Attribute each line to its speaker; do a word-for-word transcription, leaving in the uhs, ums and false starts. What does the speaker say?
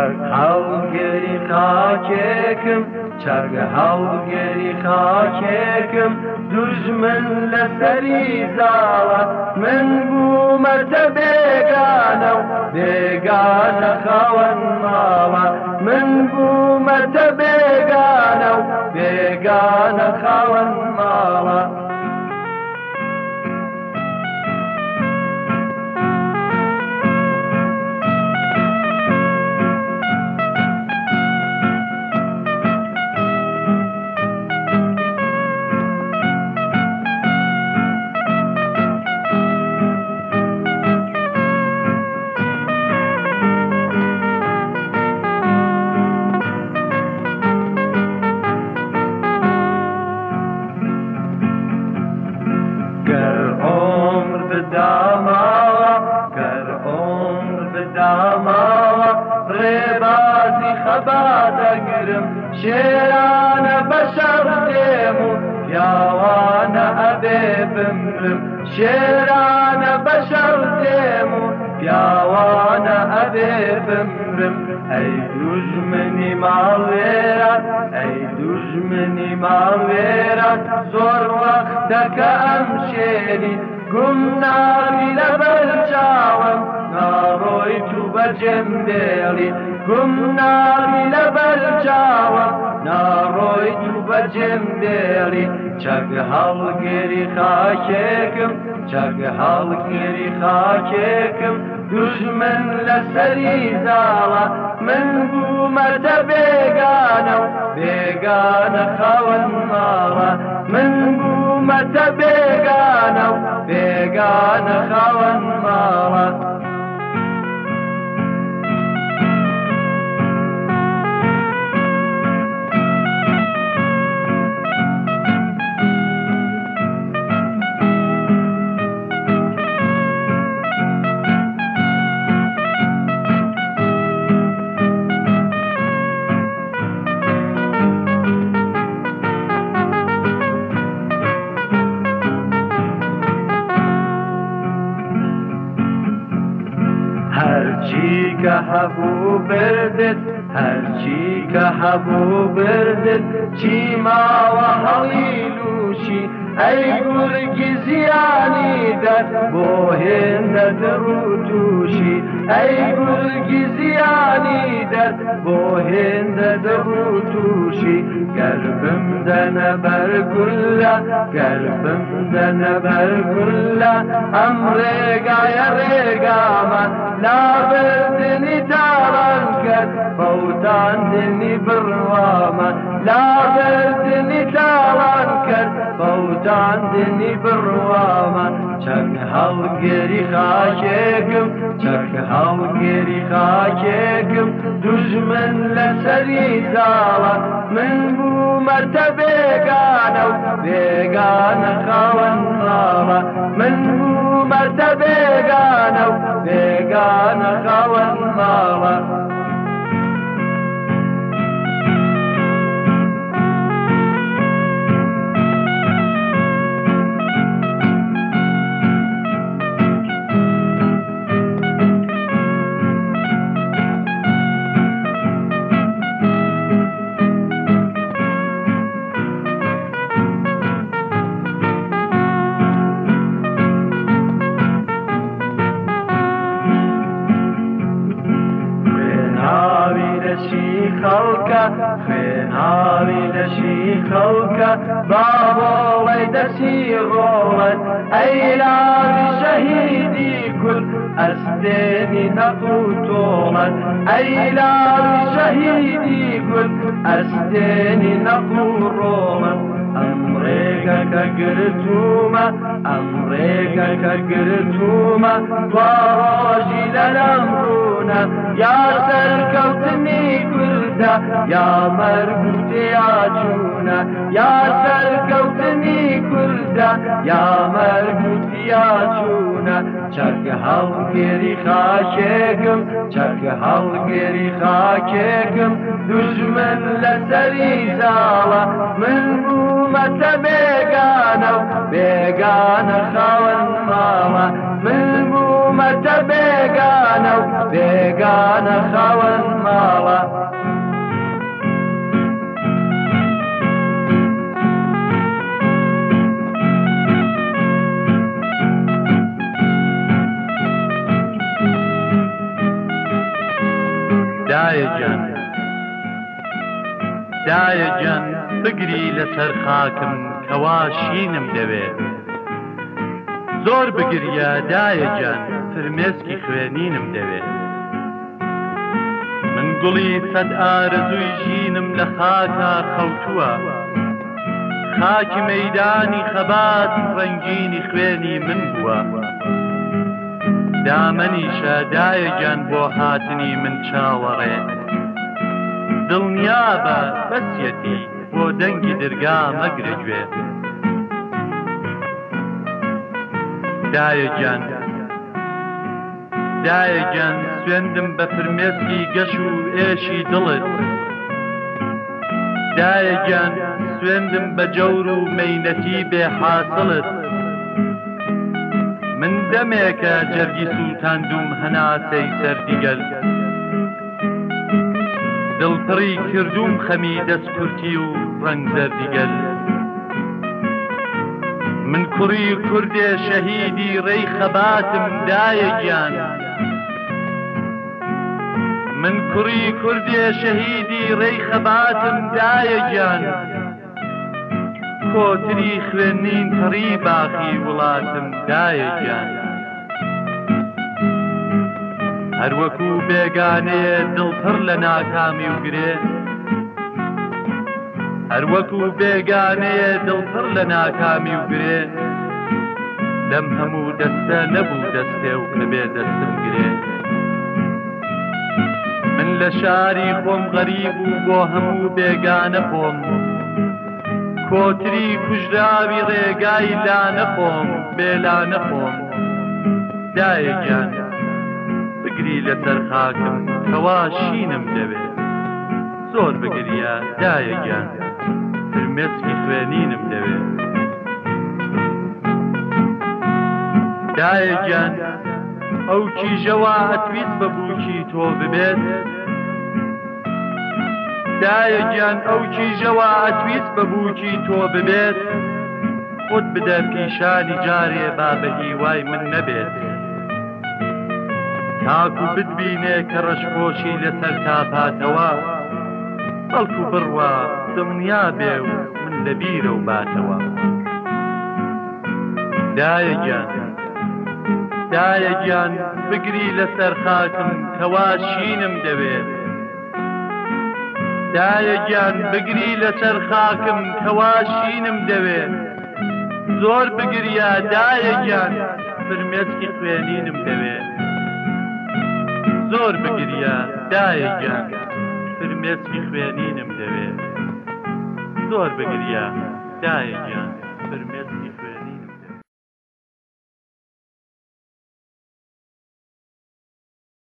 Speaker 1: چەک هەڵگەری خاکێکم چەک هەڵگەری خاکێکم دوژمن لەسەری زاڵە من بوومەتە بێگانە و بێگانە خاوەن ماڵە من بوومەتە بێگانە و بێگانە خاوەن ماڵە ڕێبازی خەباتەگرم شێرانە بەشەڕ دێم و پیاوانە ئەبێ بمرم شێرانە بەشەڕ دێم و پیاوانە ئەبێ بمرم ئەی دوژمنی ماڵێران ئەی دوژمنی ماڵێران زۆر وەختەکە ئەم شێری گوم ناوی لەبەر چاوم ناڕۆی تو بەجێم دێڵی گوم ناوی لەبەر چاوم ناڕۆی تو بەجێم دێڵی چەک هەڵگەری خاکێکم چەک هەڵگەری خاکێکم دوژمن لەسەری زاڵە من بوومەتە بێگانە و بێگانە خاوەن ماڵە من بوومەتە بێگانە و بێگانە خاوەن ماڵە هەرچی کە هەبوو بردت هەرچی کە هەبوو بردت چی ماوە هەڵی لووشی ئەی گورگی زیانی دەر بۆ هێندە دڕ و تووشی ئەی گورگی زیانی دەر بۆ هێندە دڕ و تووشی گەر بمدەنە بەرگولە گەر بمدەنە بەرگولە ئەم ڕێگایە ڕێگامە لابردنی تاڵان کرد فەوتاندنی بڕوامە لابردنی تاڵان کرد فەوتاندنی بڕوامە چەک هەڵگەری خاکێکم چەک هەڵگەری خاکێکم دوژمن لەسەری زاڵە من بوومەتە بێگانە و بێگانە خاوەن ماڵە من بوومەتە بێگانە و بێگانە خاوەن ماڵە خەڵکە خوێناوی لەشی خەڵکە با بۆڵەی دەسی ڕۆڵەت ئەی لاوی شەهیدی کورد ئەستێنی نەق و تۆڵەت ئەی لاوی شەهیدی کورد ئەستێنی نەق و ڕۆڵەت ئەم ڕێگەکە گرتوومە ئەم ڕێگەکە گرتوومە دوا ڕۆژی لەلەم ڕوونە یا سەرکەوتنی کوردە یا مەرگ و تێیاچوونە یا سەرکەوتنی کوردە یا مەرگ و تێیاچوونە چەک هەڵگەری خاکێکم چەک هەڵگەری خاکێکم دوژمن لەسەری زاڵە من بوومەتە بێگانە و بێگانە خاوەن ماڵە من بوومەتە بێگانە و بێگانە خاوەن ماڵە دایە گیان دایە گیان بگری لەسەر خاکم کەوا شینم دەوێت زۆر بگریە دایە گیان فرمێسکی خوێنینم دەوێت من گوڵی سەد ئارەزووی ژینم لە خاکە خەوتووە خاکی مەیدانی خەبات ڕەنگینی خوێنی من بووە دامەنیشە دایە گیان بۆ هاتنی من چاوەڕێ دڵنیابە بەسیەتی بۆ دەنگی دەرگا مەگرە گوێ دایە گیان دایە گیان سوێندم بە فرمێسکی گەش و ئێشی دڵت دایە گیان سوێندم بە جەور و مەینەتی بێ حاسڵت من دەمێکە جەرگی سووتاندوم هەناسەی سەردیگەل دڵپڕی کردوم خەمی دەستکورتی و ڕەنگ زەردیگەل من کوڕی کوردێ شەهیدی ڕێی خەباتم دایە گیان من کوڕی کوردێ شەهیدی ڕێی خەباتم دایە گیان کۆتری خوێنین پڕی باخی وڵاتم دایە گیان هەروەکو بێگانەیە دڵپڕ لە ناکامی و گرێ هەروەکو بێگانەیە دڵپڕ لە ناکامی و گرێ لەم هەموو دەستە نەبوو دەستێ و کە بێ دەستم گرێ من لە شاری خۆم غەریب و بۆ هەموو بێگانە خۆم کۆتری کوژراوی ڕێگای لانە خۆم بێلانە خۆم دایە گیان بگری لەسەر خاکم کەوا شینم دەوێت زۆر بگریە دایە گیان فرمێسکی خوێنینم دەوێت دایە گیان ئەو کیژەوە ئەتویست بە بووکی تۆ ببێت دایە گیان ئەو کیژەوە ئەتویست بە بووکی تۆ ببێت خۆت بدە پیشانی جارێ با بە هیوای من نەبێت تاکو بتبینێ کە ڕەشپۆشی لەسەر تاپاتەوە بەڵکو بڕوە دڵنیا بێ و من لەبیرە و باتەوە دایە گیان دایە گیان بگری لەسەر خاکم کەوا شینم دەوێت دایە گیان بگری لەسەر خاکم کەوا شینم دەوێت زۆر بگریە دایە گیان فرمێسکی خوێنینم دەوێت زۆر بگریە دایە گیان فرمێسکی خوێنینم دەوێت زۆر بگریە دایە گیان فرمێسکی